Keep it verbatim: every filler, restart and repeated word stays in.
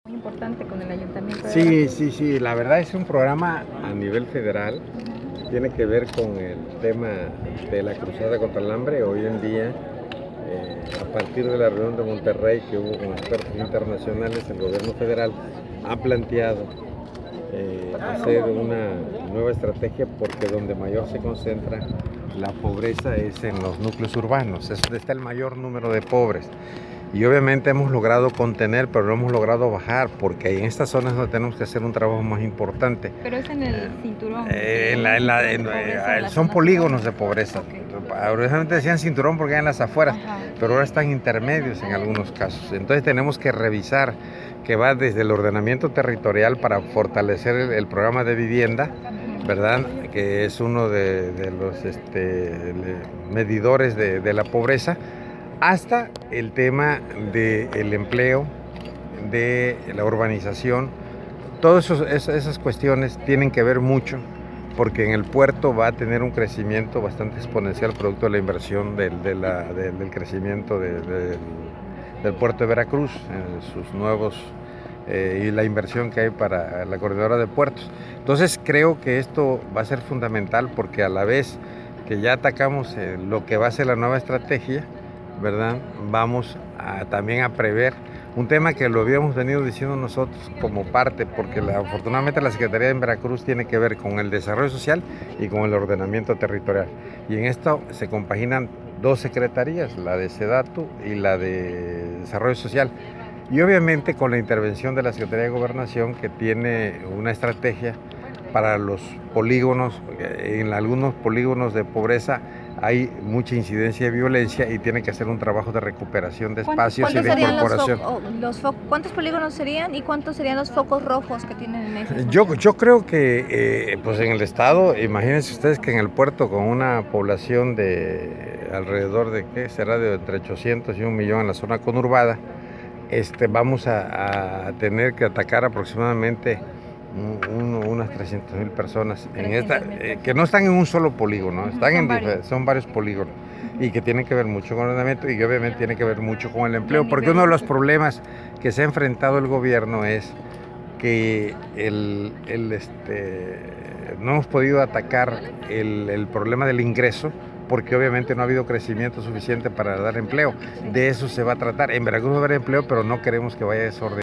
Muy importante con el ayuntamiento de Sí, Veracruz. sí, sí, la verdad es un programa a nivel federal, tiene que ver con el tema de la cruzada contra el hambre. Hoy en día, eh, a partir de la reunión de Monterrey que hubo con expertos internacionales, el gobierno federal ha planteado eh, hacer una nueva estrategia porque donde mayor se concentra la pobreza es en los núcleos urbanos, es donde está el mayor número de pobres. Y obviamente hemos logrado contener, pero no hemos logrado bajar, porque en estas zonas donde tenemos que hacer un trabajo más importante. Pero es en el cinturón. Eh, en la, en la, en, pobreza, eh, la son zona polígonos urbana. de pobreza. Okay. Originalmente decían cinturón porque eran las afueras, Ajá. pero ahora están intermedios en algunos casos. Entonces tenemos que revisar que va desde el ordenamiento territorial para fortalecer el, el programa de vivienda, ¿verdad? Que es uno de, de los este, medidores de, de la pobreza, hasta el tema del empleo, de la urbanización. Todas esas cuestiones tienen que ver mucho porque en el puerto va a tener un crecimiento bastante exponencial producto de la inversión del, de la, de, del crecimiento de, de, del puerto de Veracruz, en sus nuevos eh, y la inversión que hay para la coordinadora de puertos. Entonces creo que esto va a ser fundamental porque a la vez que ya atacamos eh, lo que va a ser la nueva estrategia, ¿verdad? Vamos a, también a prever un tema que lo habíamos venido diciendo nosotros como parte, porque la, afortunadamente la Secretaría de Veracruz tiene que ver con el desarrollo social y con el ordenamiento territorial. Y en esto se compaginan dos secretarías, la de SEDATU y la de Desarrollo Social. Y obviamente con la intervención de la Secretaría de Gobernación, que tiene una estrategia para los polígonos, en algunos polígonos de pobreza hay mucha incidencia de violencia y tiene que hacer un trabajo de recuperación de espacios y de incorporación. Los los ¿Cuántos polígonos serían y cuántos serían los focos rojos que tienen en ese? Yo, yo creo que eh, pues en el estado, imagínense ustedes que en el puerto con una población de alrededor de, ¿qué será? De entre ochocientos y un millón en la zona conurbada, este, vamos a, a tener que atacar aproximadamente Un, unas trescientas mil personas en esta, eh, que no están en un solo polígono, están son, en, varios. son varios polígonos y que tienen que ver mucho con el ordenamiento y que obviamente tiene que ver mucho con el empleo, porque uno de los problemas que se ha enfrentado el gobierno es que el, el, este, no hemos podido atacar el, el problema del ingreso porque obviamente no ha habido crecimiento suficiente para dar empleo. De eso se va a tratar. En Veracruz va a haber empleo, pero no queremos que vaya desordenado.